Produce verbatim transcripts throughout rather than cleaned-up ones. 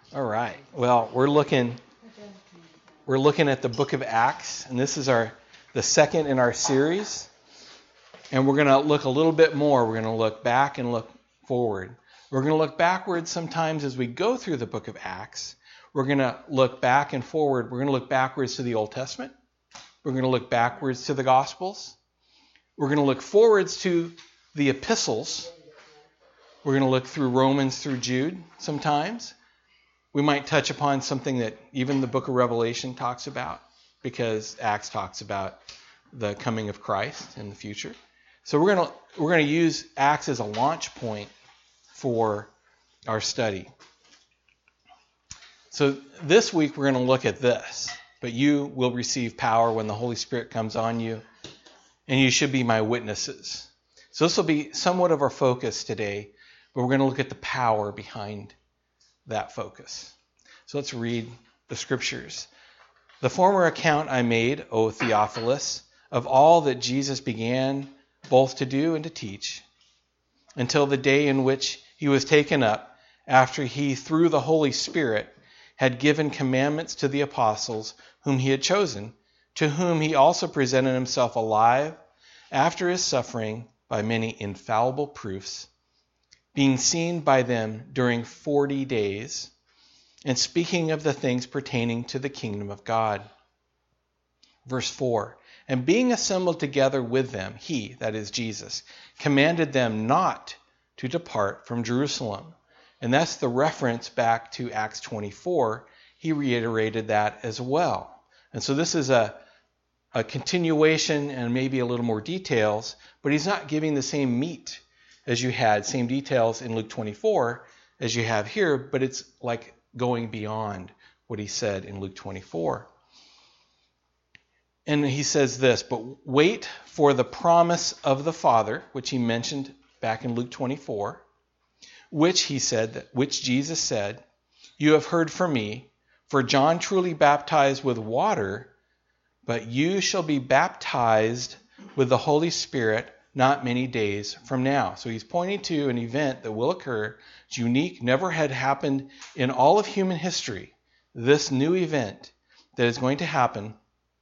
All right. Well, we're looking we're looking at the book of Acts, and this is our the second in our series. And we're going to look a little bit more. We're going to look back and look forward. We're going to look backwards sometimes as we go through the book of Acts. We're going to look back and forward. We're going to look backwards to the Old Testament. We're going to look backwards to the Gospels. We're going to look forwards to the epistles. We're going to look through Romans through Jude sometimes. We might touch upon something that even the book of Revelation talks about, because Acts talks about the coming of Christ in the future. So we're going to we're going to use Acts as a launch point for our study. So this week we're going to look at this. But you will receive power when the Holy Spirit comes on you, and you should be my witnesses. So this will be somewhat of our focus today, but we're going to look at the power behind that focus. So let's read the scriptures. The former account I made, O Theophilus, of all that Jesus began both to do and to teach, until the day in which he was taken up, after he, through the Holy Spirit, had given commandments to the apostles whom he had chosen, to whom he also presented himself alive after his suffering by many infallible proofs, being seen by them during forty days, and speaking of the things pertaining to the kingdom of God. Verse four, and being assembled together with them, he, that is Jesus, commanded them not to depart from Jerusalem. And that's the reference back to Acts twenty-four. He reiterated that as well. And so this is a, a continuation and maybe a little more details, but he's not giving the same meat as you had, same details in Luke twenty-four as you have here, but it's like going beyond what he said in Luke twenty-four. And he says this, but wait for the promise of the Father, which he mentioned back in Luke twenty-four, which he said, which Jesus said, you have heard from me, for John truly baptized with water, but you shall be baptized with the Holy Spirit not many days from now. So he's pointing to an event that will occur. It's unique, never had happened in all of human history. This new event that is going to happen,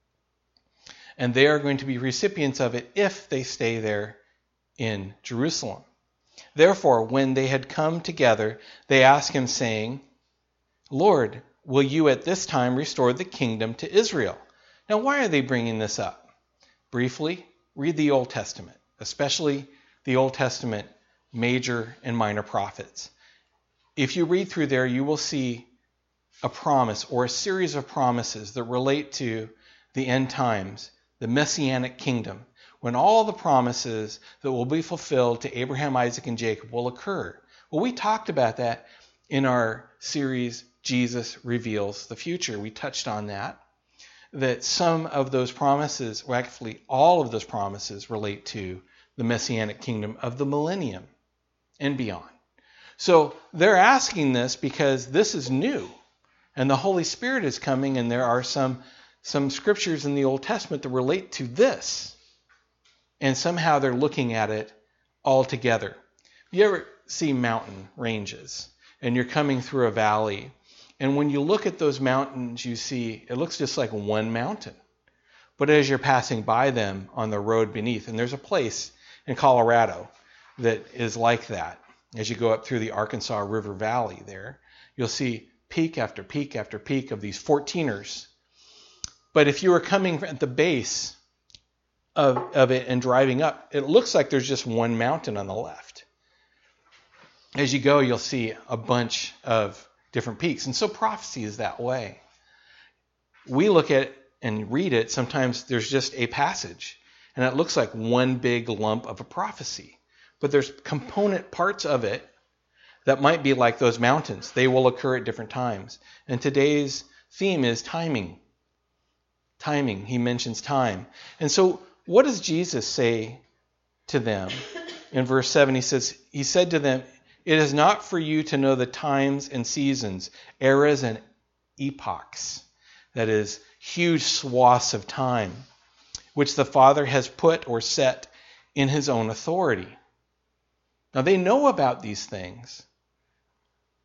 and they are going to be recipients of it if they stay there in Jerusalem. Therefore, when they had come together, they asked him, saying, Lord, will you at this time restore the kingdom to Israel? Now, why are they bringing this up? Briefly, read the Old Testament, especially the Old Testament major and minor prophets. If you read through there, you will see a promise or a series of promises that relate to the end times, the Messianic kingdom, when all the promises that will be fulfilled to Abraham, Isaac, and Jacob will occur. Well, we talked about that in our series, Jesus Reveals the Future. We touched on that, that some of those promises, or actually all of those promises, relate to the Messianic kingdom of the millennium and beyond. So they're asking this because this is new, and the Holy Spirit is coming, and there are some, some scriptures in the Old Testament that relate to this. And somehow they're looking at it all together. You ever see mountain ranges and you're coming through a valley, and when you look at those mountains, you see it looks just like one mountain. But as you're passing by them on the road beneath, and there's a place in Colorado that is like that. As you go up through the Arkansas River Valley there, you'll see peak after peak after peak of these fourteeners. But if you were coming at the base Of, of it and driving up, it looks like there's just one mountain on the left. As you go, you'll see a bunch of different peaks. And so prophecy is that way. We look at it and read it, sometimes there's just a passage, and it looks like one big lump of a prophecy. But there's component parts of it that might be like those mountains. They will occur at different times. And today's theme is timing. Timing. He mentions time. And so what does Jesus say to them? In verse seven, he says, he said to them, it is not for you to know the times and seasons, eras and epochs, that is, huge swaths of time, which the Father has put or set in his own authority. Now they know about these things,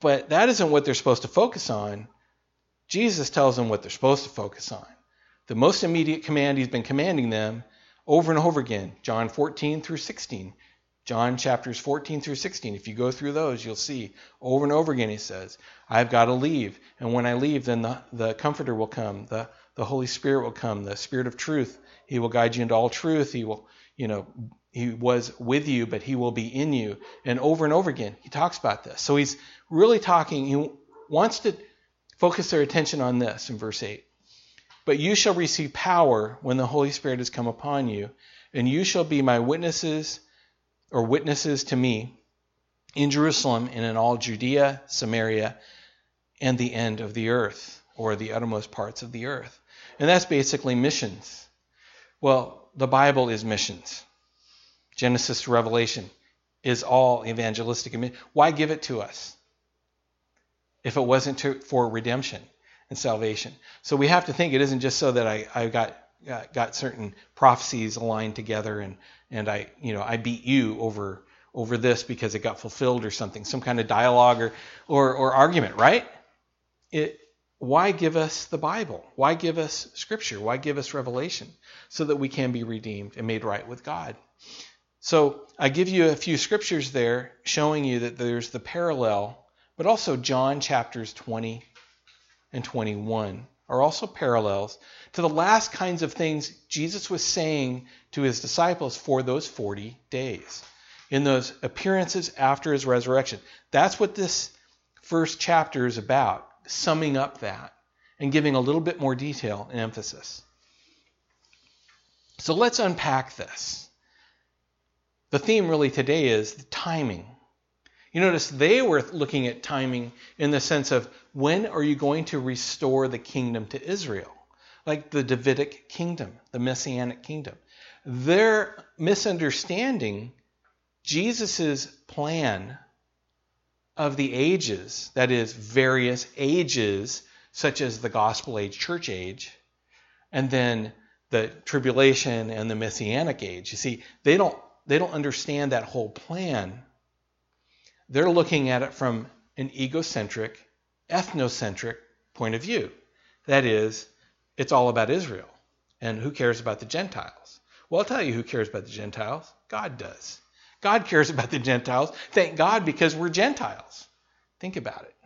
But that isn't what they're supposed to focus on. Jesus tells them what they're supposed to focus on. The most immediate command he's been commanding them over and over again, John fourteen through sixteen. John chapters fourteen through sixteen. If you go through those, you'll see over and over again he says, I've got to leave. And when I leave, then the, the Comforter will come. The, the Holy Spirit will come. The Spirit of truth. He will guide you into all truth. He will, you know, he was with you, but he will be in you. And over and over again, he talks about this. So he's really talking. He wants to focus their attention on this in verse eight. But you shall receive power when the Holy Spirit has come upon you, and you shall be my witnesses or witnesses to me in Jerusalem and in all Judea, Samaria, and the end of the earth, or the uttermost parts of the earth. And that's basically missions. Well, the Bible is missions. Genesis to Revelation is all evangelistic. Why give it to us if it wasn't to, for redemption and salvation? So we have to think it isn't just so that I, I got uh, got certain prophecies aligned together and and I you know I beat you over over this because it got fulfilled or something, some kind of dialogue or or, or argument, right? It why give us the Bible? Why give us Scripture? Why give us revelation? So that we can be redeemed and made right with God. So I give you a few scriptures there showing you that there's the parallel, but also John chapters twenty and twenty-one are also parallels to the last kinds of things Jesus was saying to his disciples for those forty days, in those appearances after his resurrection. That's what this first chapter is about, summing up that and giving a little bit more detail and emphasis. So let's unpack this. The theme really today is the timing. You notice they were looking at timing in the sense of when are you going to restore the kingdom to Israel? Like the Davidic kingdom, the Messianic kingdom. They're misunderstanding Jesus' plan of the ages, that is, various ages, such as the gospel age, church age, and then the tribulation and the Messianic age. You see, they don't they don't understand that whole plan. They're looking at it from an egocentric, ethnocentric point of view. That is, it's all about Israel. And who cares about the Gentiles? Well, I'll tell you who cares about the Gentiles. God does. God cares about the Gentiles. Thank God, because we're Gentiles. Think about it.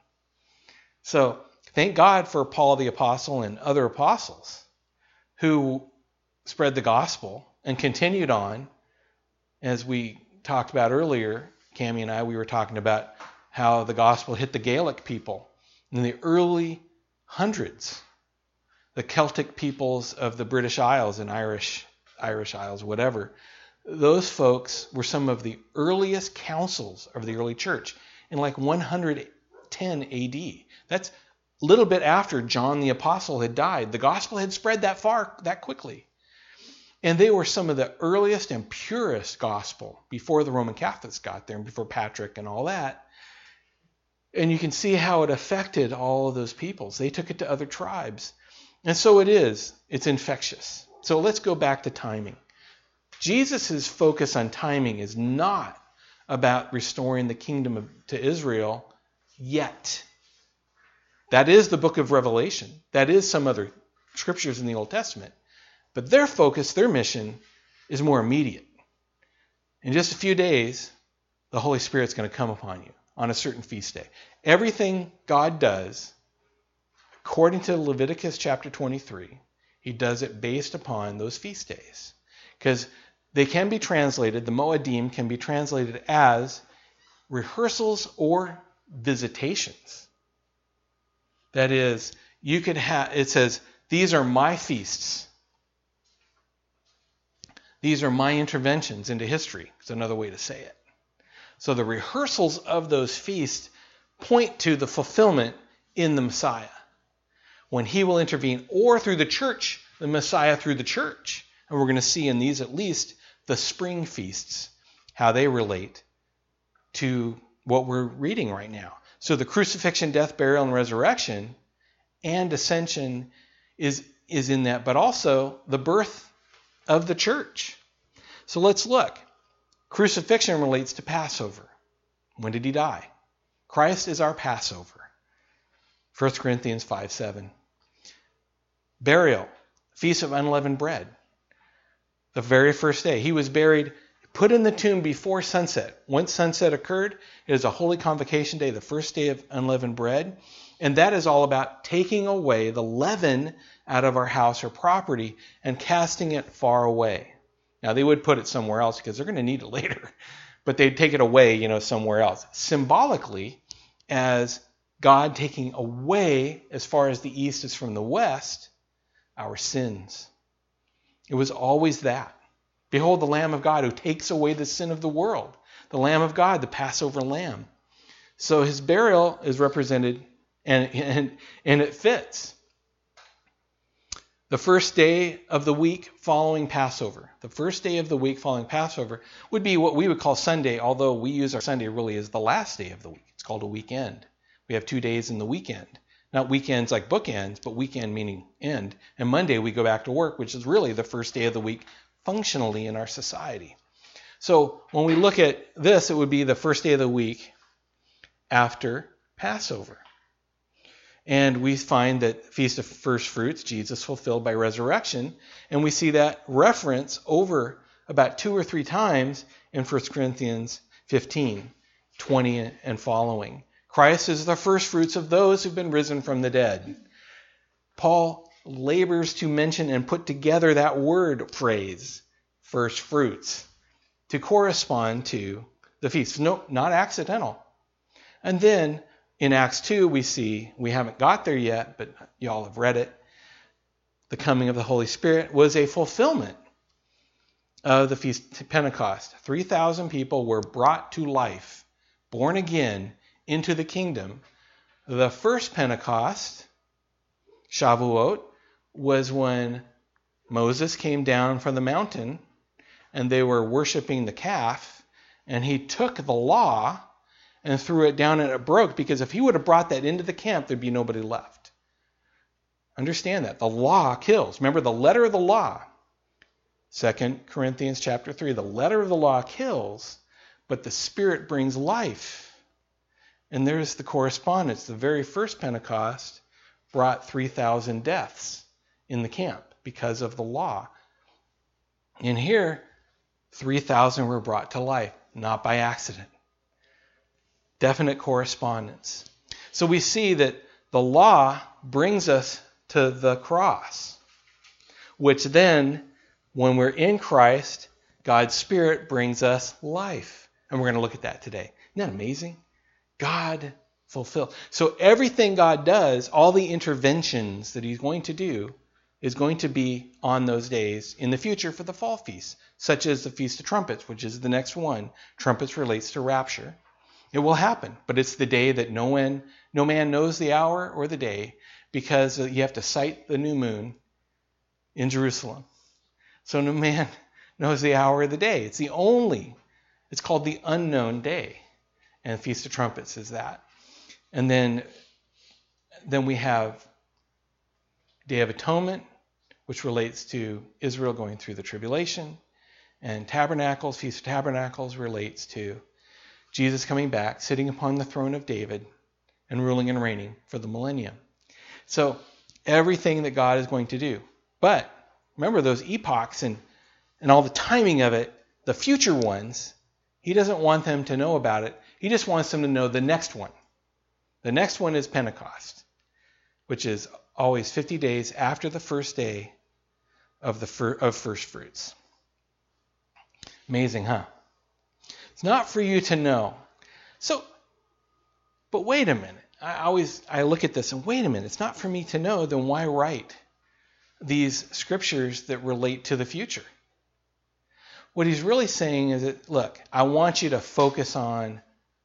So, thank God for Paul the Apostle and other apostles who spread the gospel and continued on. As we talked about earlier, Cammie and I, we were talking about how the gospel hit the Gaelic people in the early hundreds, the Celtic peoples of the British Isles and Irish Irish Isles, whatever. Those folks were some of the earliest councils of the early church in like one hundred ten A D. That's a little bit after John the Apostle had died. The gospel had spread that far, that quickly. And they were some of the earliest and purest gospel before the Roman Catholics got there and before Patrick and all that. And you can see how it affected all of those peoples. They took it to other tribes. And so it is. It's infectious. So let's go back to timing. Jesus' focus on timing is not about restoring the kingdom of, to Israel yet. That is the book of Revelation. That is some other scriptures in the Old Testament. But their focus, their mission, is more immediate. In just a few days, the Holy Spirit's going to come upon you on a certain feast day. Everything God does, according to Leviticus chapter twenty-three, he does it based upon those feast days. Because they can be translated, the Moedim can be translated as rehearsals or visitations. That is, you could have, it says, these are my feasts. These are my interventions into history. It's another way to say it. So the rehearsals of those feasts point to the fulfillment in the Messiah, when he will intervene, or through the church, the Messiah through the church. And we're going to see in these at least the spring feasts, how they relate to what we're reading right now. So the crucifixion, death, burial, and resurrection and ascension is, is in that, but also the birth of the church. So let's look. Crucifixion relates to Passover. When did he die? Christ is our Passover. First Corinthians five seven. Burial, Feast of Unleavened Bread. The very first day. He was buried, put in the tomb before sunset. Once sunset occurred, it is a holy convocation day, the first day of unleavened bread. And that is all about taking away the leaven out of our house or property and casting it far away. Now, they would put it somewhere else because they're going to need it later. But they'd take it away, you know, somewhere else. Symbolically, as God taking away, as far as the east is from the west, our sins. It was always that. Behold the Lamb of God who takes away the sin of the world. The Lamb of God, the Passover Lamb. So his burial is represented, and, and, and it fits. The first day of the week following Passover. The first day of the week following Passover would be what we would call Sunday, although we use our Sunday really as the last day of the week. It's called a weekend. We have two days in the weekend. Not weekends like bookends, but weekend meaning end. And Monday we go back to work, which is really the first day of the week functionally in our society. So when we look at this, it would be the first day of the week after Passover. And we find that Feast of First Fruits, Jesus fulfilled by resurrection. And we see that reference over about two or three times in First Corinthians fifteen, twenty and following. Christ is the first fruits of those who've been risen from the dead. Paul labors to mention and put together that word phrase, first fruits, to correspond to the feast. No, not accidental. And then in Acts two, we see, we haven't got there yet, but y'all have read it, the coming of the Holy Spirit was a fulfillment of the Feast of Pentecost. three thousand people were brought to life, born again, into the kingdom. The first Pentecost, Shavuot, was when Moses came down from the mountain and they were worshiping the calf, and he took the law and threw it down and it broke, because if he would have brought that into the camp, there'd be nobody left. Understand that. The law kills. Remember the letter of the law. Second Corinthians chapter three, the letter of the law kills, but the Spirit brings life. And there's the correspondence. The very first Pentecost brought three thousand deaths in the camp because of the law. And here, three thousand were brought to life, not by accident. Definite correspondence. So we see that the law brings us to the cross, which then, when we're in Christ, God's Spirit brings us life. And we're going to look at that today. Isn't that amazing? God fulfilled. So everything God does, all the interventions that he's going to do, is going to be on those days in the future for the fall feast, such as the Feast of Trumpets, which is the next one. Trumpets relates to rapture. It will happen, but it's the day that no one, no man knows the hour or the day, because you have to sight the new moon in Jerusalem. So no man knows the hour or the day. It's the only, it's called the unknown day. And Feast of Trumpets is that. And then, then we have Day of Atonement, which relates to Israel going through the tribulation. And Tabernacles, Feast of Tabernacles, relates to Jesus coming back, sitting upon the throne of David, and ruling and reigning for the millennium. So everything that God is going to do. But remember those epochs and, and all the timing of it, the future ones, he doesn't want them to know about it. He just wants them to know the next one. The next one is Pentecost, which is always fifty days after the first day of the fir- of first fruits. Amazing, huh? It's not for you to know. So, but wait a minute. I always I look at this and wait a minute. It's not for me to know. Then why write these scriptures that relate to the future? What he's really saying is that, look, I want you to focus on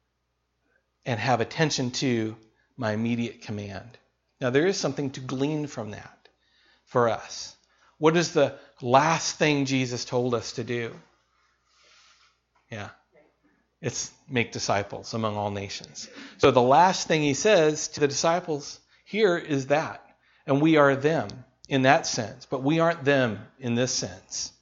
and have attention to my immediate command. Now, there is something to glean from that for us. What is the last thing Jesus told us to do? Yeah. It's make disciples among all nations. So the last thing he says to the disciples here is that. And we are them in that sense. But we aren't them in this sense.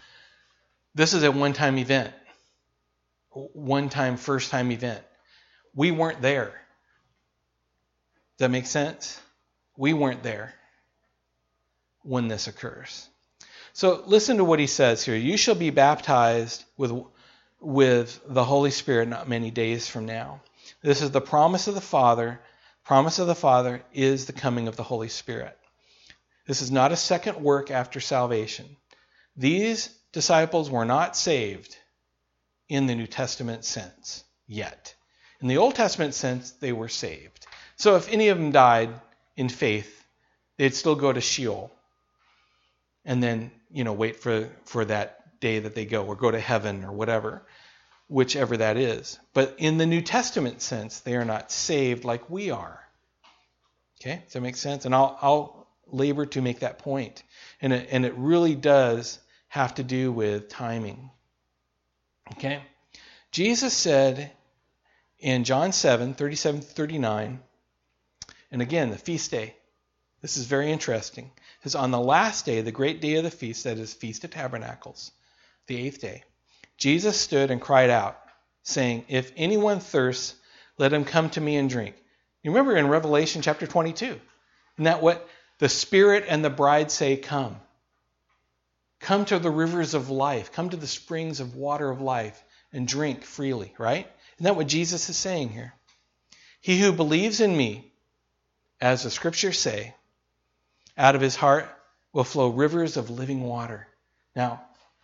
This is a one-time event. One-time, first-time event. We weren't there. Does that make sense? We weren't there when this occurs. So listen to what he says here. You shall be baptized with, with the Holy Spirit not many days from now. This is the promise of the Father. Promise of the Father is the coming of the Holy Spirit. This is not a second work after salvation. These disciples were not saved in the New Testament sense yet. In the Old Testament sense, they were saved. So if any of them died in faith, they'd still go to Sheol and then, you know, wait for, for that day that they go, or go to heaven or whatever, whichever that is. But in the New Testament sense, they are not saved like we are. Okay, does that make sense? And I'll, I'll labor to make that point. And it, and it really does have to do with timing. Okay? Jesus said in John seven, thirty-seven to thirty-nine, and again, the feast day. This is very interesting. It says, on the last day, the great day of the feast, that is Feast of Tabernacles, the eighth day, Jesus stood and cried out, saying, if anyone thirsts, let him come to me and drink. You remember in Revelation chapter twenty-two, isn't that what the Spirit and the bride say, come? Come to the rivers of life. Come to the springs of water of life and drink freely, right? Isn't that what Jesus is saying here? He who believes in me, as the scriptures say, out of his heart will flow rivers of living water. Now,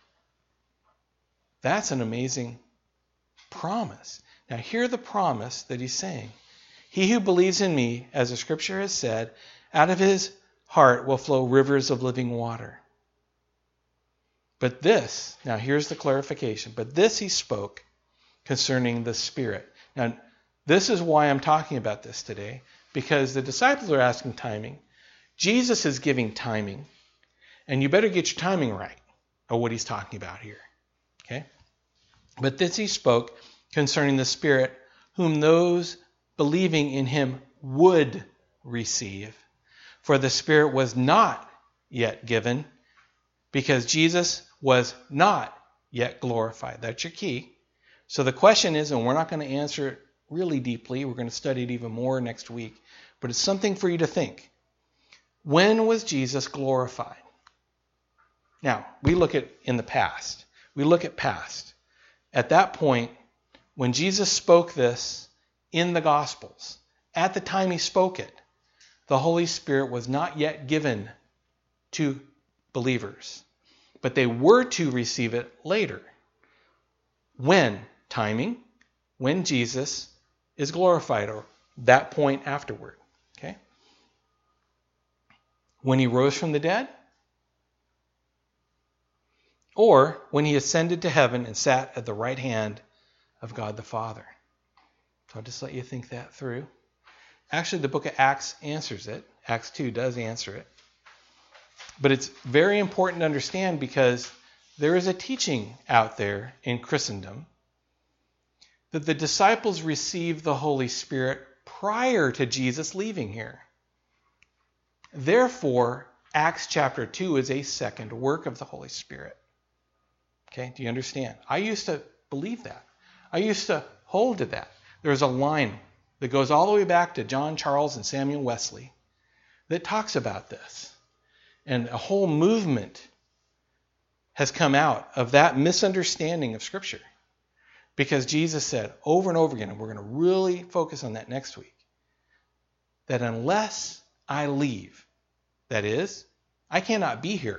that's an amazing promise. Now, hear the promise that he's saying. He who believes in me, as the scripture has said, out of his heart will flow rivers of living water. But this, now here's the clarification, but this he spoke concerning the Spirit. Now, this is why I'm talking about this today, because the disciples are asking timing. Jesus is giving timing, and you better get your timing right of what he's talking about here. Okay? But this he spoke concerning the Spirit, whom those believing in him would receive. For the Spirit was not yet given, because Jesus was not yet glorified. That's your key. So the question is, and we're not going to answer it really deeply, we're going to study it even more next week, but it's something for you to think. When was Jesus glorified? Now, we look at in the past. We look at past. At that point, when Jesus spoke this in the Gospels, at the time he spoke it, the Holy Spirit was not yet given to believers, but they were to receive it later. When? Timing. When Jesus is glorified, or that point afterward. Okay? When he rose from the dead, or when he ascended to heaven and sat at the right hand of God the Father. So I'll just let you think that through. Actually, the book of Acts answers it. Acts two does answer it. But it's very important to understand, because there is a teaching out there in Christendom that the disciples received the Holy Spirit prior to Jesus leaving here. Therefore, Acts chapter two is a second work of the Holy Spirit. Okay, do you understand? I used to believe that. I used to hold to that. There's a line that goes all the way back to John Charles and Samuel Wesley that talks about this. And a whole movement has come out of that misunderstanding of Scripture. Because Jesus said over and over again, and we're going to really focus on that next week, that unless I leave, that is, I cannot be here.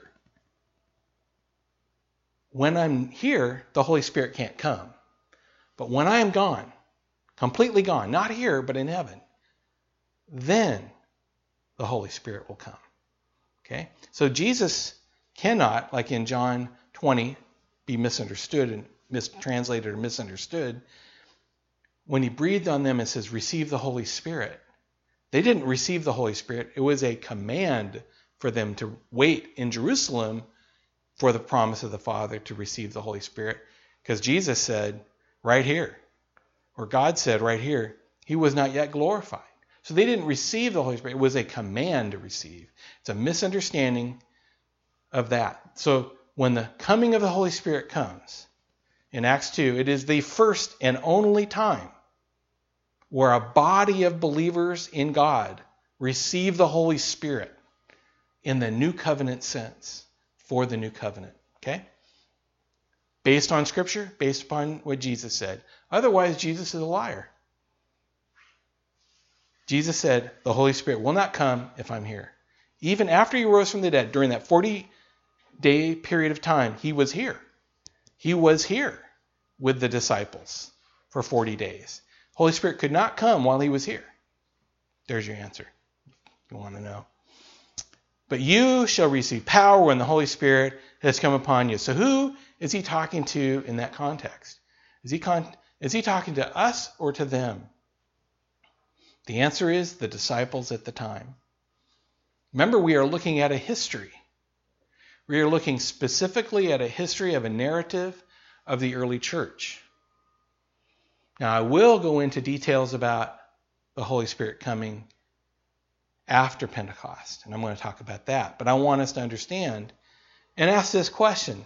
When I'm here, the Holy Spirit can't come. But when I am gone, completely gone, not here, but in heaven, then the Holy Spirit will come. Okay? So Jesus cannot, like in John twenty, be misunderstood and mistranslated or misunderstood. When he breathed on them and says, receive the Holy Spirit, they didn't receive the Holy Spirit. It was a command for them to wait in Jerusalem for the promise of the Father to receive the Holy Spirit. Because Jesus said right here, or God said right here, he was not yet glorified. So they didn't receive the Holy Spirit. It was a command to receive. It's a misunderstanding of that. So when the coming of the Holy Spirit comes in Acts two, it is the first and only time where a body of believers in God receive the Holy Spirit in the new covenant sense for the new covenant. Okay? Based on Scripture, based upon what Jesus said. Otherwise, Jesus is a liar. Jesus said, the Holy Spirit will not come if I'm here. Even after he rose from the dead, during that forty-day period of time, he was here. He was here with the disciples for forty days. Holy Spirit could not come while he was here. There's your answer. You want to know. But you shall receive power when the Holy Spirit has come upon you. So who is he talking to in that context? Is he con- is he talking to us or to them? The answer is the disciples at the time. Remember, we are looking at a history. We are looking specifically at a history of a narrative of the early church. Now, I will go into details about the Holy Spirit coming after Pentecost, and I'm going to talk about that. But I want us to understand and ask this question.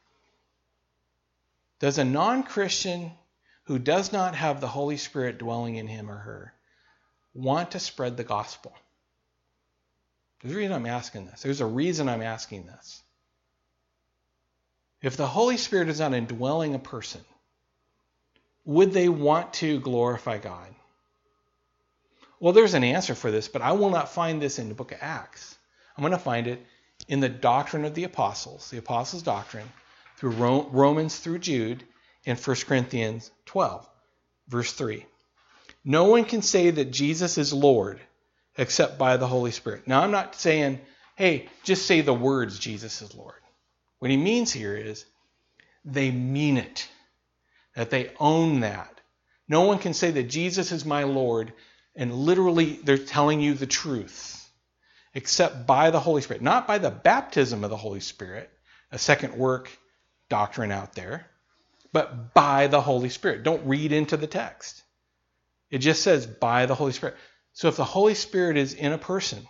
Does a non-Christian who does not have the Holy Spirit dwelling in him or her want to spread the gospel? There's a reason I'm asking this. There's a reason I'm asking this. If the Holy Spirit is not indwelling a person, would they want to glorify God? Well, there's an answer for this, but I will not find this in the book of Acts. I'm going to find it in the doctrine of the apostles, the apostles' doctrine, through Romans through Jude, in First Corinthians twelve, verse three. No one can say that Jesus is Lord except by the Holy Spirit. Now, I'm not saying, hey, just say the words, Jesus is Lord. What he means here is they mean it, that they own that. No one can say that Jesus is my Lord, and literally they're telling you the truth, except by the Holy Spirit. Not by the baptism of the Holy Spirit, a second work doctrine out there, but by the Holy Spirit. Don't read into the text. It just says by the Holy Spirit. So if the Holy Spirit is in a person,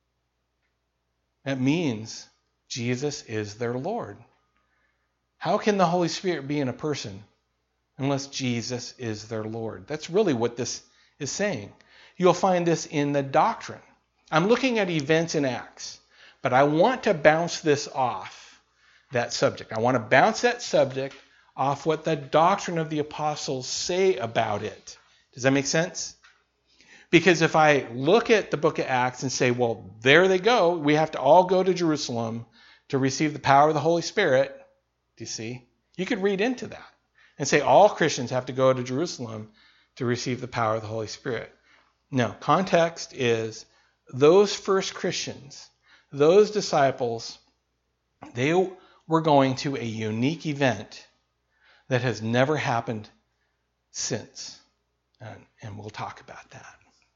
that means Jesus is their Lord. How can the Holy Spirit be in a person unless Jesus is their Lord? That's really what this is saying. You'll find this in the doctrine. I'm looking at events in Acts, but I want to bounce this off that subject. I want to bounce that subject off what the doctrine of the apostles say about it. Does that make sense? Because if I look at the book of Acts and say, well, there they go, we have to all go to Jerusalem to receive the power of the Holy Spirit, do you see? You could read into that and say all Christians have to go to Jerusalem to receive the power of the Holy Spirit. No, context is those first Christians, those disciples, they were going to a unique event that has never happened since. And, and we'll talk about that.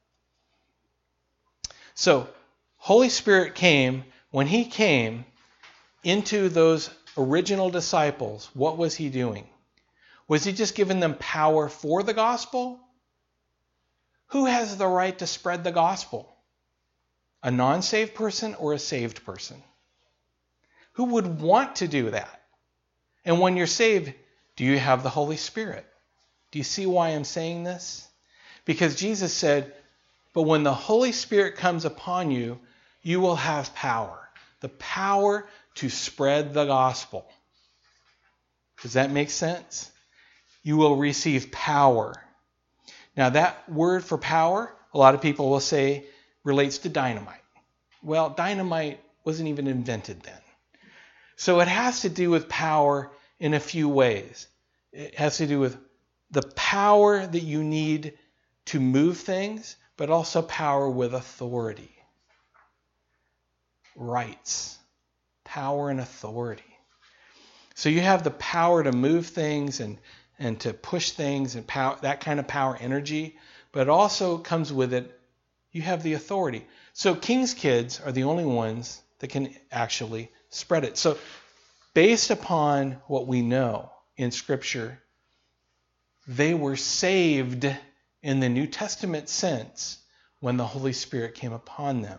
So, Holy Spirit came. When he came into those original disciples, what was he doing? Was he just giving them power for the gospel? Who has the right to spread the gospel? A non-saved person or a saved person? Who would want to do that? And when you're saved, do you have the Holy Spirit? Do you see why I'm saying this? Because Jesus said, but when the Holy Spirit comes upon you, you will have power. The power to spread the gospel. Does that make sense? You will receive power. Now that word for power, a lot of people will say, relates to dynamite. Well, dynamite wasn't even invented then. So it has to do with power in a few ways. It has to do with the power that you need to move things, but also power with authority. Rights. Power and authority. So you have the power to move things and, and to push things and power, that kind of power energy, but it also comes with it, you have the authority. So king's kids are the only ones that can actually spread it. So based upon what we know in Scripture, they were saved in the New Testament sense when the Holy Spirit came upon them.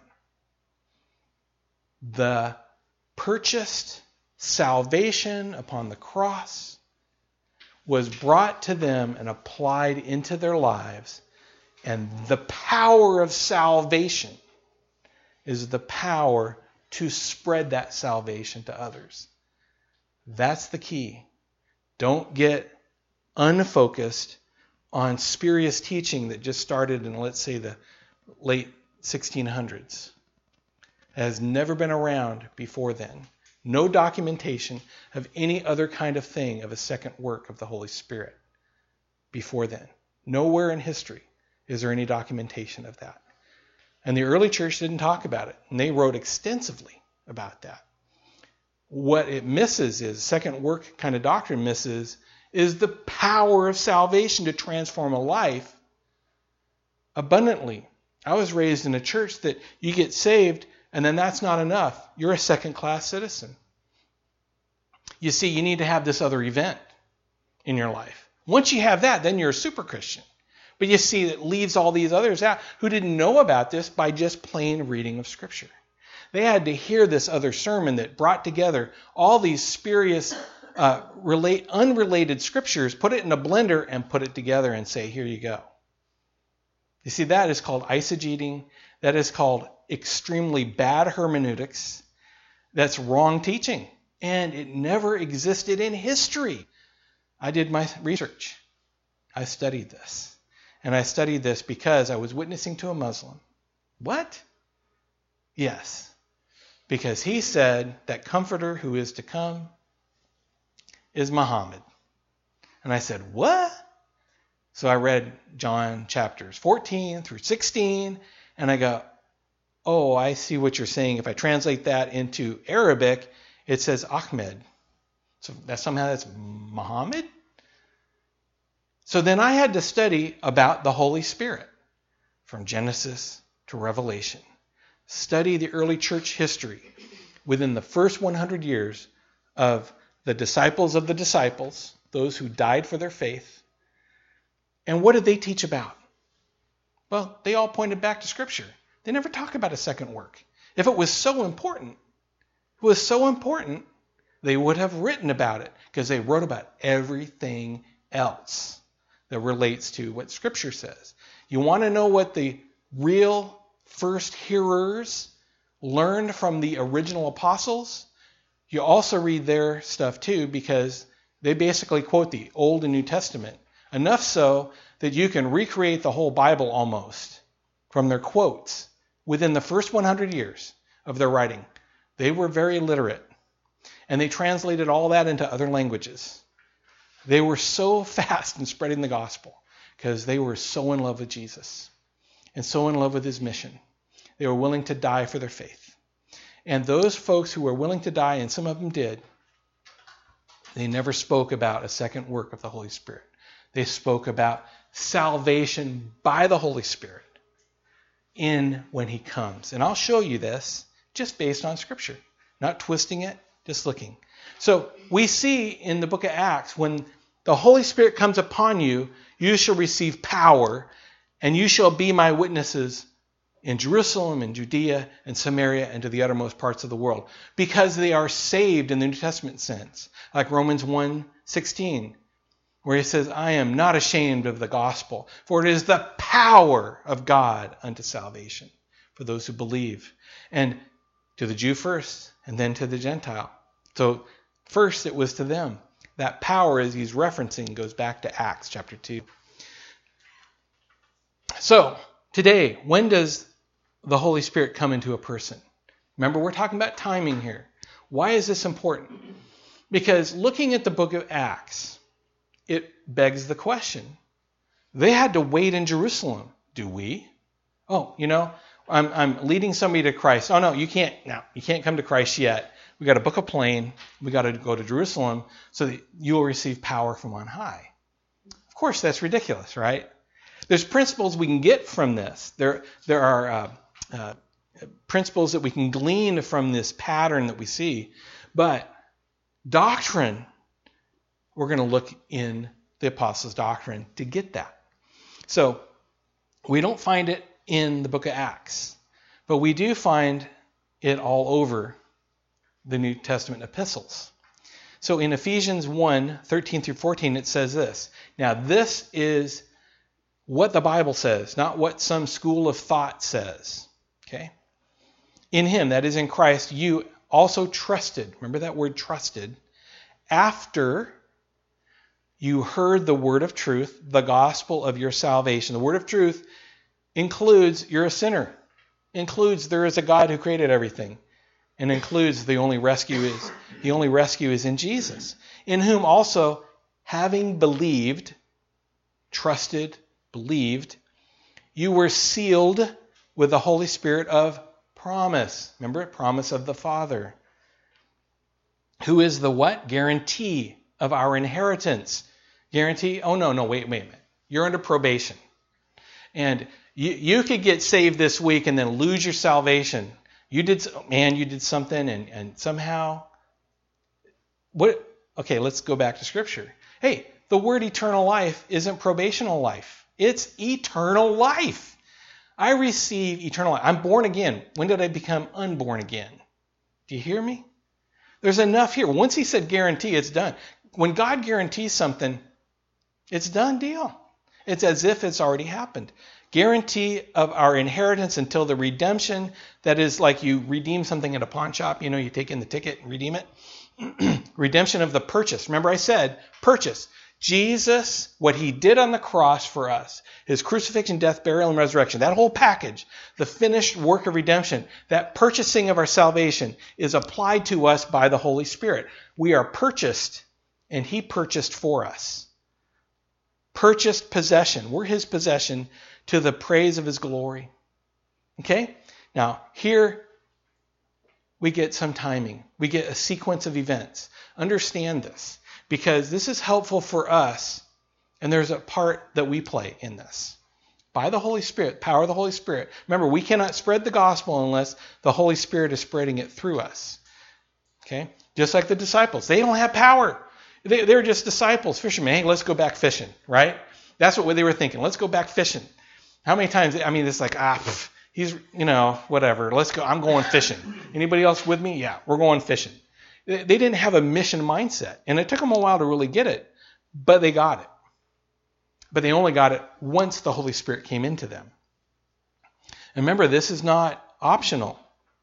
The purchased salvation upon the cross was brought to them and applied into their lives And the power of salvation is the power to spread that salvation to others. That's the key. Don't get unfocused on spurious teaching that just started in, let's say, the late sixteen hundreds. It has never been around before then. No documentation of any other kind of thing of a second work of the Holy Spirit before then. Nowhere in history is there any documentation of that. And the early church didn't talk about it, and they wrote extensively about that. What it misses is, second work kind of doctrine misses, is the power of salvation to transform a life abundantly. I was raised in a church that you get saved, and then that's not enough. You're a second-class citizen. You see, you need to have this other event in your life. Once you have that, then you're a super Christian. But you see, it leaves all these others out who didn't know about this by just plain reading of Scripture. They had to hear this other sermon that brought together all these spurious, uh, relate, unrelated scriptures, put it in a blender, and put it together and say, here you go. You see, that is called eisegeting. That is called extremely bad hermeneutics. That's wrong teaching. And it never existed in history. I did my research. I studied this. And I studied this because I was witnessing to a Muslim. What? Yes. Because he said that Comforter who is to come is Muhammad. And I said, what? So I read John chapters fourteen through sixteen, and I go, oh, I see what you're saying. If I translate that into Arabic, it says Ahmed. So that somehow that's Muhammad? So then I had to study about the Holy Spirit from Genesis to Revelation. Study the early church history within the first one hundred years of the disciples of the disciples, those who died for their faith. And what did they teach about? Well, they all pointed back to Scripture. They never talk about a second work. If it was so important, it was so important, they would have written about it, because they wrote about everything else that relates to what Scripture says. You want to know what the real first hearers learned from the original apostles? You also read their stuff too, because they basically quote the Old and New Testament. Enough so that you can recreate the whole Bible almost from their quotes within the first one hundred years of their writing. They were very literate, and they translated all that into other languages. They were so fast in spreading the gospel because they were so in love with Jesus and so in love with his mission. They were willing to die for their faith. And those folks who were willing to die, and some of them did, they never spoke about a second work of the Holy Spirit. They spoke about salvation by the Holy Spirit in when he comes. And I'll show you this just based on Scripture, not twisting it, just looking. So we see in the book of Acts, when the Holy Spirit comes upon you, you shall receive power, and you shall be my witnesses in Jerusalem, in Judea, and Samaria, and to the uttermost parts of the world. Because they are saved in the New Testament sense. Like Romans one sixteen, where he says, I am not ashamed of the gospel, for it is the power of God unto salvation for those who believe. And to the Jew first, and then to the Gentile. So first it was to them. That power, as he's referencing, goes back to Acts chapter two. So today, when does the Holy Spirit come into a person? Remember, we're talking about timing here. Why is this important? Because looking at the book of Acts, it begs the question. They had to wait in Jerusalem. Do we? Oh, you know, I'm, I'm leading somebody to Christ. Oh, no, you can't. No, you can't come to Christ yet. We got to book a plane. We got to go to Jerusalem so that you will receive power from on high. Of course, that's ridiculous, right? There's principles we can get from this. There, there are uh, uh, principles that we can glean from this pattern that we see. But doctrine, we're going to look in the Apostles' doctrine to get that. So we don't find it in the book of Acts, but we do find it all over the New Testament epistles. So in Ephesians one, thirteen through fourteen, it says this. Now this is what the Bible says, not what some school of thought says. Okay? In him, that is in Christ, you also trusted. Remember that word trusted. After you heard the word of truth, the gospel of your salvation. The word of truth includes you're a sinner. Includes there is a God who created everything. And includes the only rescue is the only rescue is in Jesus. In whom also, having believed, trusted, believed, you were sealed with the Holy Spirit of promise. Remember it? Promise of the Father. Who is the what? Guarantee of our inheritance. Guarantee? Oh, no, no, wait, wait a minute. You're under probation. And you, you could get saved this week and then lose your salvation. You did, man, you did something and, and somehow, what? Okay, let's go back to Scripture. Hey, the word eternal life isn't probational life. It's eternal life. I receive eternal life. I'm born again. When did I become unborn again? Do you hear me? There's enough here. Once he said guarantee, it's done. When God guarantees something, it's done deal. It's as if it's already happened. Guarantee of our inheritance until the redemption. That is like you redeem something at a pawn shop. You know, you take in the ticket and redeem it. Redemption of the purchase. Remember I said purchase. Jesus, what he did on the cross for us, his crucifixion, death, burial, and resurrection, that whole package, the finished work of redemption, that purchasing of our salvation is applied to us by the Holy Spirit. We are purchased, and he purchased for us. Purchased possession. We're his possession to the praise of his glory. Okay? Now, here we get some timing. We get a sequence of events. Understand this, because this is helpful for us, and there's a part that we play in this. By the Holy Spirit, power of the Holy Spirit. Remember, we cannot spread the gospel unless the Holy Spirit is spreading it through us. Okay? Just like the disciples. They don't have power. They, they're just disciples, fishermen. Hey, let's go back fishing, right? That's what they were thinking. Let's go back fishing. How many times, I mean, it's like, ah, pff, he's, you know, whatever. Let's go. I'm going fishing. Anybody else with me? Yeah, we're going fishing. They didn't have a mission mindset. And it took them a while to really get it. But they got it. But they only got it once the Holy Spirit came into them. And remember, this is not optional.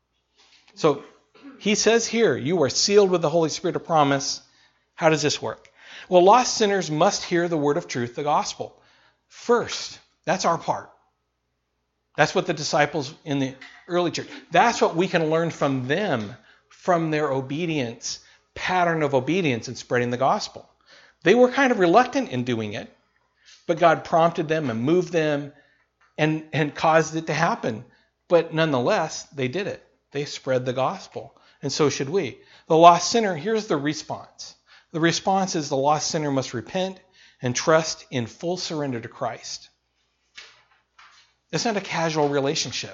So he says here, you are sealed with the Holy Spirit of promise. How does this work? Well, lost sinners must hear the word of truth, the gospel, first. That's our part. That's what the disciples in the early church, that's what we can learn from them, from their obedience, pattern of obedience in spreading the gospel. They were kind of reluctant in doing it, but God prompted them and moved them and, and caused it to happen. But nonetheless, they did it. They spread the gospel. And so should we. The lost sinner, here's the response. The response is the lost sinner must repent and trust in full surrender to Christ. It's not a casual relationship.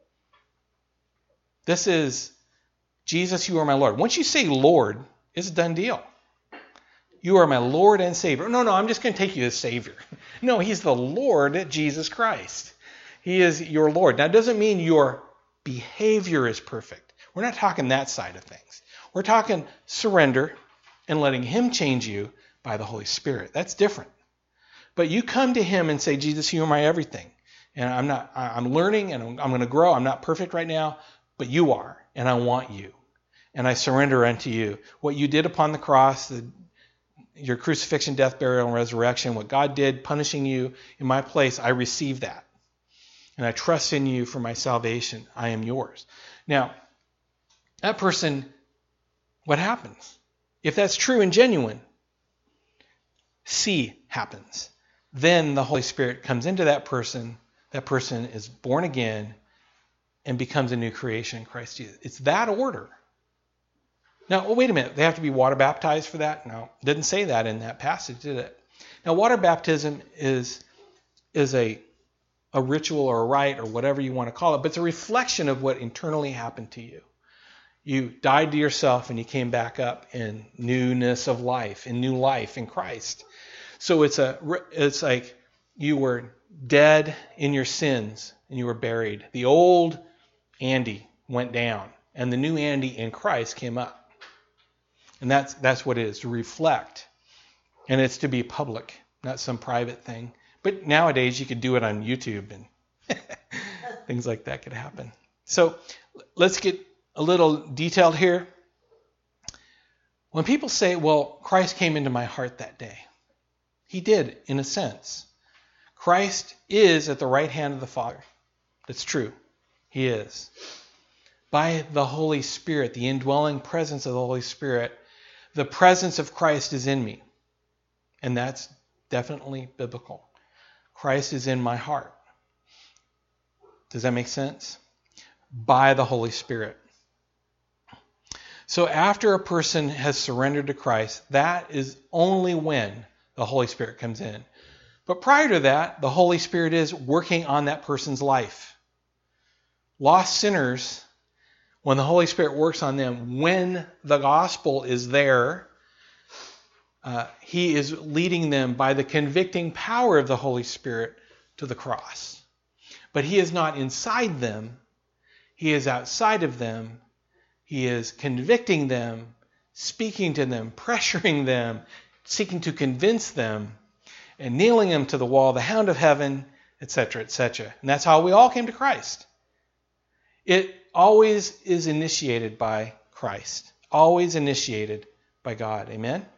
This is, Jesus, you are my Lord. Once you say Lord, it's a done deal. You are my Lord and Savior. No, no, I'm just going to take you as Savior. No, he's the Lord, Jesus Christ. He is your Lord. Now, it doesn't mean your behavior is perfect. We're not talking that side of things. We're talking surrender and letting him change you by the Holy Spirit. That's different. But you come to him and say, Jesus, you are my everything. And I'm not, I'm learning and I'm, I'm going to grow. I'm not perfect right now, but you are. And I want you. And I surrender unto you. What you did upon the cross, the, your crucifixion, death, burial, and resurrection, what God did punishing you in my place, I receive that. And I trust in you for my salvation. I am yours. Now, that person, what happens? If that's true and genuine, C happens. Then the Holy Spirit comes into that person. That person is born again and becomes a new creation in Christ Jesus. It's that order. Now, well, wait a minute. They have to be water baptized for that? No, it didn't say that in that passage, did it? Now, water baptism is, is a, a ritual or a rite or whatever you want to call it, but it's a reflection of what internally happened to you. You died to yourself and you came back up in newness of life, in new life in Christ. So it's a, it's like you were dead in your sins and you were buried. The old Andy went down and the new Andy in Christ came up. And that's that's what it is, to reflect. And it's to be public, not some private thing. But nowadays you could do it on YouTube and things like that could happen. So let's get a little detailed here. When people say, well, Christ came into my heart that day, he did in a sense. Christ is at the right hand of the Father. That's true. He is. By the Holy Spirit, the indwelling presence of the Holy Spirit, the presence of Christ is in me. And that's definitely biblical. Christ is in my heart. Does that make sense? By the Holy Spirit. So after a person has surrendered to Christ, that is only when the Holy Spirit comes in. But prior to that, the Holy Spirit is working on that person's life. Lost sinners, when the Holy Spirit works on them, when the gospel is there, uh, he is leading them by the convicting power of the Holy Spirit to the cross. But he is not inside them. He is outside of them. He is convicting them, speaking to them, pressuring them, seeking to convince them, and nailing them to the wall, the hound of heaven, et cetera, et cetera. And that's how we all came to Christ. It always is initiated by Christ. Always initiated by God. Amen?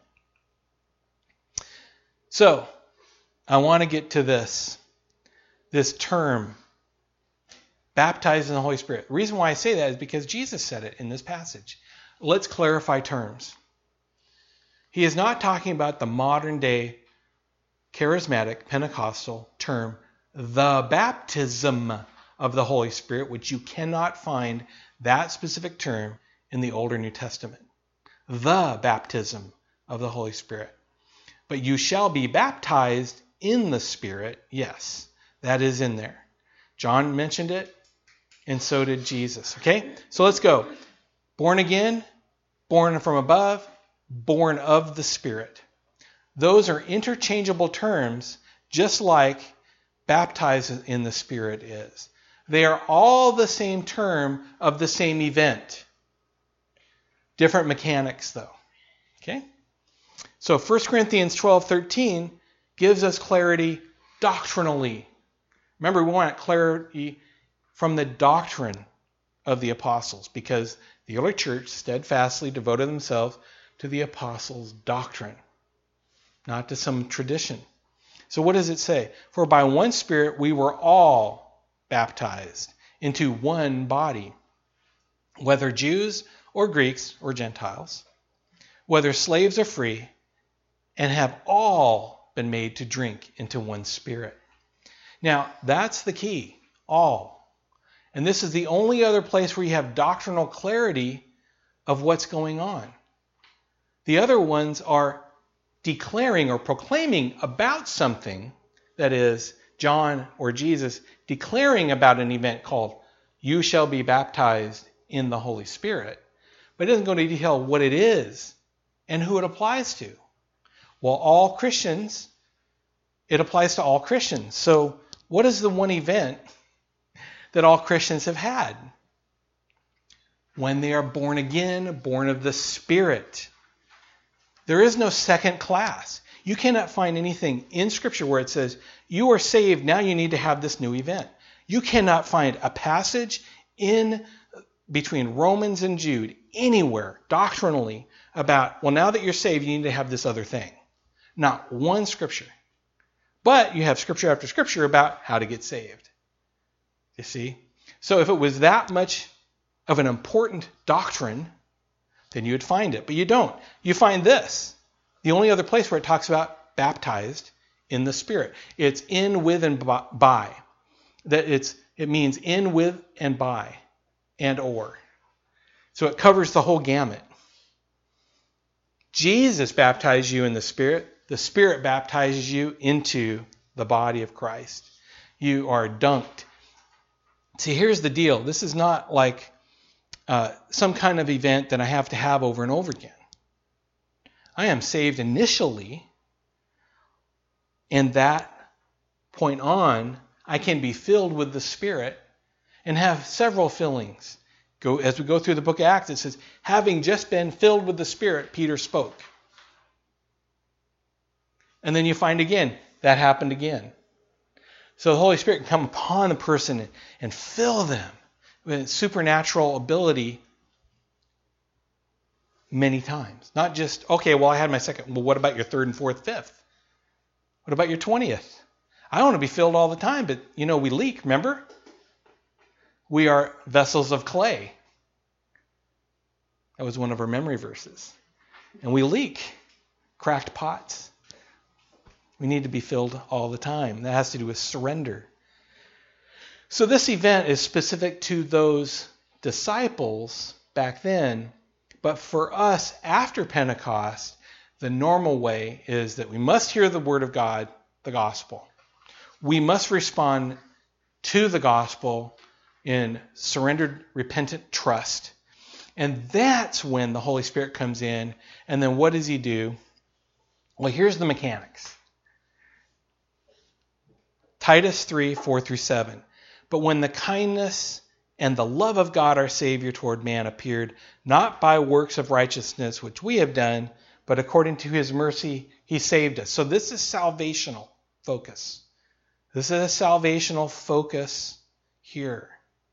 So, I want to get to this. This term, baptized in the Holy Spirit. The reason why I say that is because Jesus said it in this passage. Let's clarify terms. He is not talking about the modern day charismatic Pentecostal term, the baptism of the Holy Spirit, which you cannot find that specific term in the Older New Testament. The baptism of the Holy Spirit. But you shall be baptized in the Spirit. Yes, that is in there. John mentioned it, and so did Jesus. Okay, so let's go. Born again, born from above, born of the Spirit. Those are interchangeable terms, just like baptized in the Spirit is. They are all the same term of the same event. Different mechanics, though. Okay? So First Corinthians twelve thirteen gives us clarity doctrinally. Remember, we want clarity from the doctrine of the apostles, because the early church steadfastly devoted themselves to the apostles' doctrine, not to some tradition. So what does it say? For by one Spirit we were all baptized into one body, whether Jews or Greeks or Gentiles, whether slaves or free, and have all been made to drink into one Spirit. Now, that's the key, all. And this is the only other place where you have doctrinal clarity of what's going on. The other ones are declaring or proclaiming about something, that is, John or Jesus declaring about an event called, you shall be baptized in the Holy Spirit. But it doesn't go into detail what it is and who it applies to. Well, all Christians, it applies to all Christians. So what is the one event that all Christians have had? When they are born again, born of the Spirit. There is no second class. You cannot find anything in Scripture where it says, you are saved, now you need to have this new event. You cannot find a passage in between Romans and Jude anywhere doctrinally about, well, now that you're saved, you need to have this other thing. Not one Scripture. But you have Scripture after Scripture about how to get saved. You see? So if it was that much of an important doctrine, then you would find it. But you don't. You find this. The only other place where it talks about baptized in the Spirit. It's in, with, and by. That it's it means in, with, and by, and or. So it covers the whole gamut. Jesus baptized you in the Spirit. The Spirit baptizes you into the body of Christ. You are dunked. See, here's the deal. This is not like uh, some kind of event that I have to have over and over again. I am saved initially, and that point on, I can be filled with the Spirit and have several fillings. Go as we go through the book of Acts, it says, having just been filled with the Spirit, Peter spoke. And then you find again, that happened again. So the Holy Spirit can come upon a person and, and fill them with supernatural ability many times. Not just, okay, well, I had my second. Well, what about your third and fourth, fifth? What about your twentieth? I want to be filled all the time, but, you know, we leak, remember? We are vessels of clay. That was one of our memory verses. And we leak. Cracked pots. We need to be filled all the time. That has to do with surrender. So this event is specific to those disciples back then, but for us after Pentecost, the normal way is that we must hear the word of God, the gospel. We must respond to the gospel in surrendered, repentant trust. And that's when the Holy Spirit comes in. And then what does he do? Well, here's the mechanics. Titus three, four through seven. But when the kindness and the love of God our Savior toward man appeared, not by works of righteousness which we have done, but according to his mercy he saved us. So this is salvational focus. This is a salvational focus here.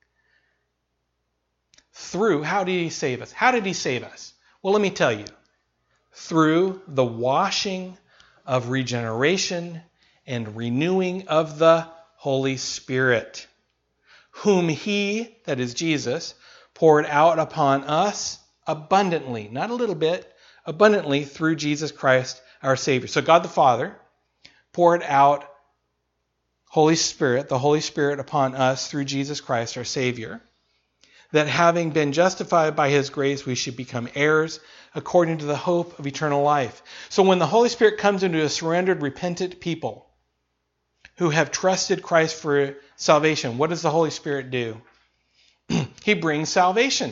Through, how did he save us? How did he save us? Well, let me tell you. Through the washing of regeneration and renewing of the Holy Spirit, whom he, that is Jesus, poured out upon us abundantly, not a little bit, abundantly through Jesus Christ our Savior. So God the Father poured out Holy Spirit, the Holy Spirit upon us through Jesus Christ our Savior, that having been justified by his grace, we should become heirs according to the hope of eternal life. So when the Holy Spirit comes into a surrendered, repentant people who have trusted Christ for salvation, what does the Holy Spirit do? He brings salvation.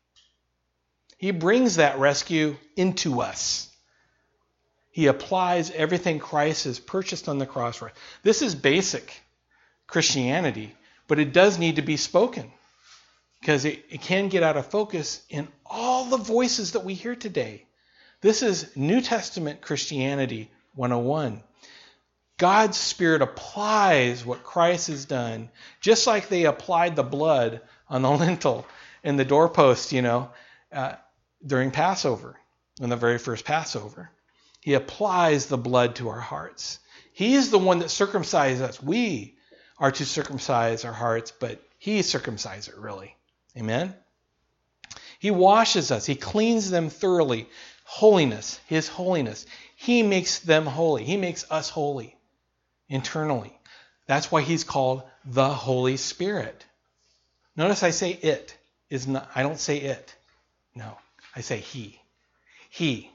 He brings that rescue into us. He applies everything Christ has purchased on the cross for us. This is basic Christianity, but it does need to be spoken because it, it can get out of focus in all the voices that we hear today. This is New Testament Christianity one oh one. God's Spirit applies what Christ has done, just like they applied the blood on the lintel and the doorpost, you know, uh, during Passover, in the very first Passover. He applies the blood to our hearts. He is the one that circumcises us. We are to circumcise our hearts, but he circumcises it really. Amen? He washes us. He cleans them thoroughly. Holiness, his holiness. He makes them holy. He makes us holy internally. That's why he's called the Holy Spirit. Notice I say it. Is not. I don't say it. No, I say he. He.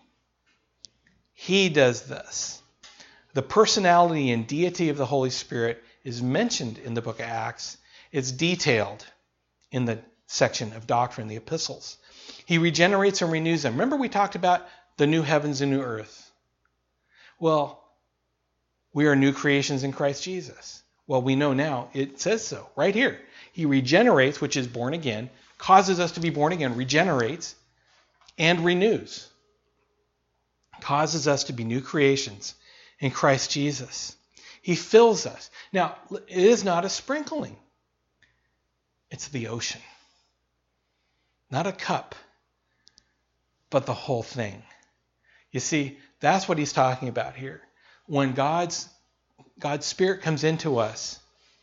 He does this. The personality and deity of the Holy Spirit is mentioned in the book of Acts. It's detailed in the section of doctrine, the epistles. He regenerates and renews them. Remember we talked about the new heavens and new earth. Well, we are new creations in Christ Jesus. Well, we know now it says so right here. He regenerates, which is born again, causes us to be born again, regenerates, and renews. Causes us to be new creations in Christ Jesus. He fills us. Now, it is not a sprinkling. It's the ocean. Not a cup, but the whole thing. You see, that's what he's talking about here. When God's, God's Spirit comes into us,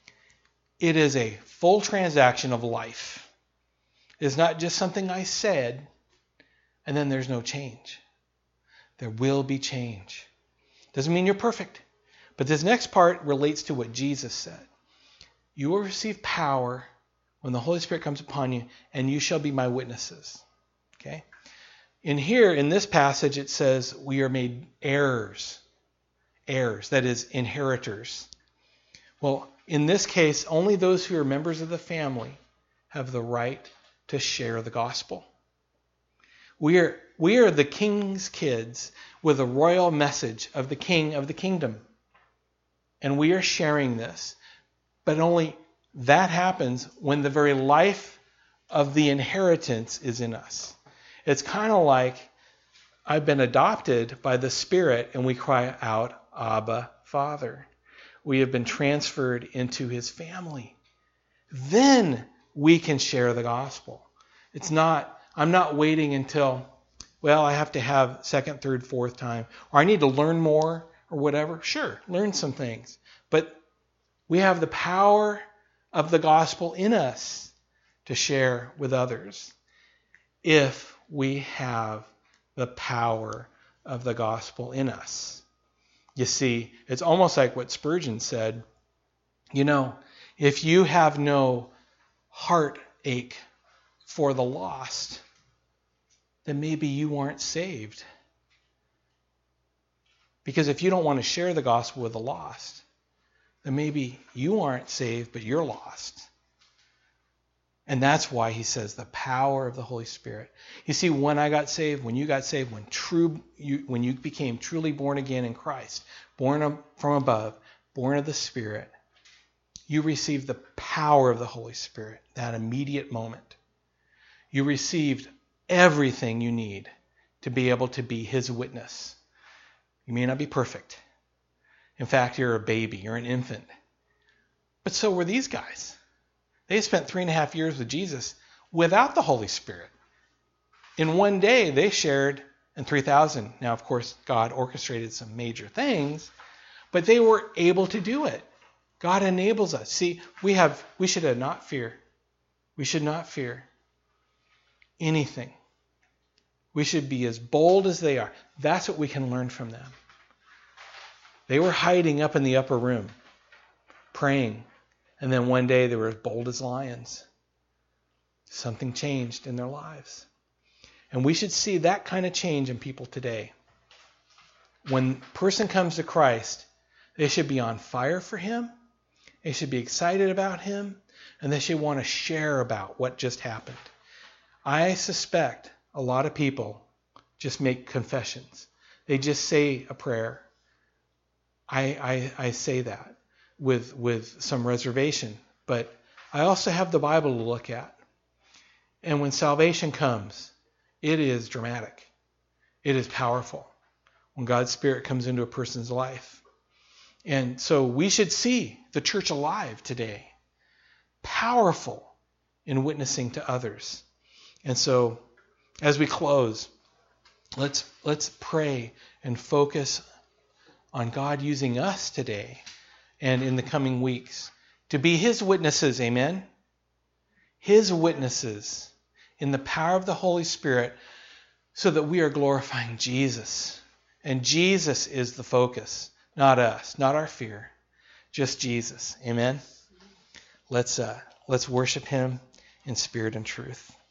it is a full transaction of life. It's not just something I said, and then there's no change. There will be change. Doesn't mean you're perfect. But this next part relates to what Jesus said. You will receive power when the Holy Spirit comes upon you, and you shall be my witnesses. Okay? In here, in this passage, it says we are made heirs. Heirs, that is, inheritors. Well, in this case, only those who are members of the family have the right to share the gospel. We are, we are the king's kids with a royal message of the king of the kingdom. And we are sharing this. But only that happens when the very life of the inheritance is in us. It's kind of like I've been adopted by the Spirit and we cry out, Abba, Father. we have been transferred into his family. Then we can share the gospel. It's not, I'm not waiting until, well, I have to have second, third, fourth time, or I need to learn more or whatever. Sure, learn some things. But we have the power of the gospel in us to share with others if we have the power of the gospel in us. You see, it's almost like what Spurgeon said. You know, if you have no heartache for the lost, then maybe you aren't saved. Because if you don't want to share the gospel with the lost, then maybe you aren't saved, but you're lost. And that's why he says the power of the Holy Spirit. You see, when I got saved, when you got saved, when true, you, when you became truly born again in Christ, born from above, born of the Spirit, you received the power of the Holy Spirit, that immediate moment. You received everything you need to be able to be his witness. You may not be perfect. In fact, you're a baby, you're an infant. But so were these guys. They spent three and a half years with Jesus without the Holy Spirit. In one day, they shared, and three thousand. Now, of course, God orchestrated some major things, but they were able to do it. God enables us. See, we have, we should have not fear. We should not fear anything. We should be as bold as they are. That's what we can learn from them. They were hiding up in the upper room, praying. And then one day they were as bold as lions. Something changed in their lives. And we should see that kind of change in people today. When a person comes to Christ, they should be on fire for him. They should be excited about him. And they should want to share about what just happened. I suspect a lot of people just make confessions. They just say a prayer. I, I, I say that with, with some reservation. But I also have the Bible to look at. And when salvation comes, it is dramatic. It is powerful when God's Spirit comes into a person's life. And so we should see the church alive today, powerful in witnessing to others. And so as we close, let's let's pray and focus on God using us today and in the coming weeks to be his witnesses, amen? His witnesses in the power of the Holy Spirit so that we are glorifying Jesus. And Jesus is the focus, not us, not our fear, just Jesus, amen? Let's uh, let's worship him in spirit and truth.